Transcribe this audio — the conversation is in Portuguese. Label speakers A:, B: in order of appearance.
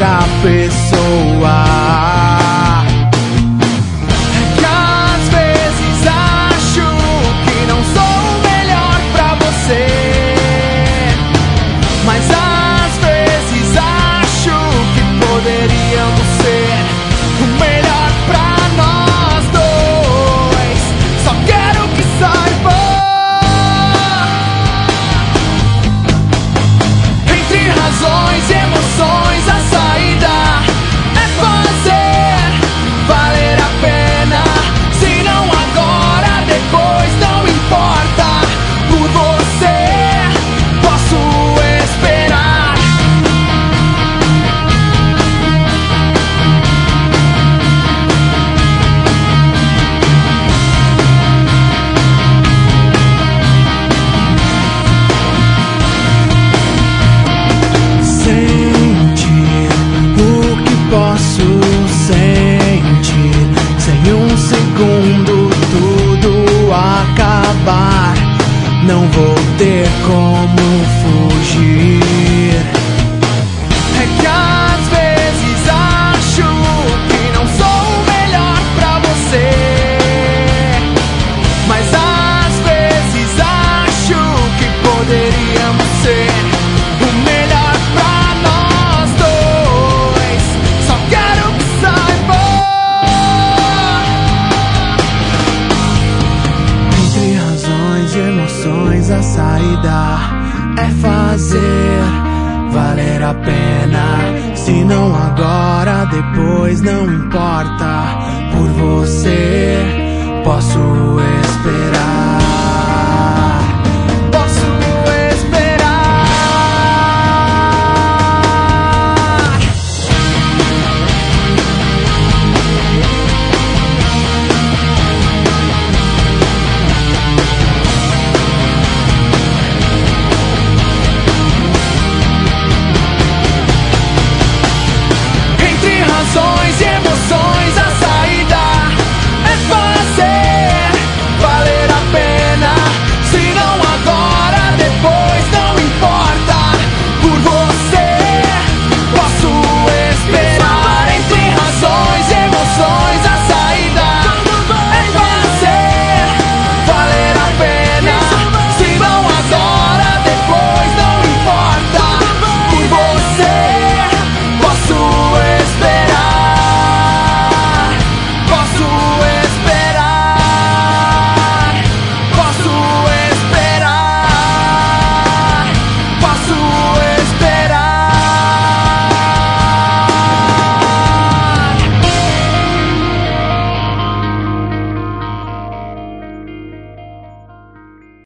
A: outra pessoa. É que às vezes acho que não sou o melhor pra você, mas às vezes acho que poderíamos ser o melhor pra nós dois. Só quero que saiba, entre razões e emoções, a saída é fazer valer a pena. Se não agora, depois, não importa. Por você posso esperar. Sentir o que posso sentir, sem um segundo tudo acabar. Não vou ter como fugir. É que às vezes acho que não sou o melhor pra você, mas às vezes acho que poderíamos ser o melhor pra nós dois. Só quero que saiba, entre razões e emoções, a saída é fazer valer a pena. Se não agora, depois, não importa. Por você posso esperar.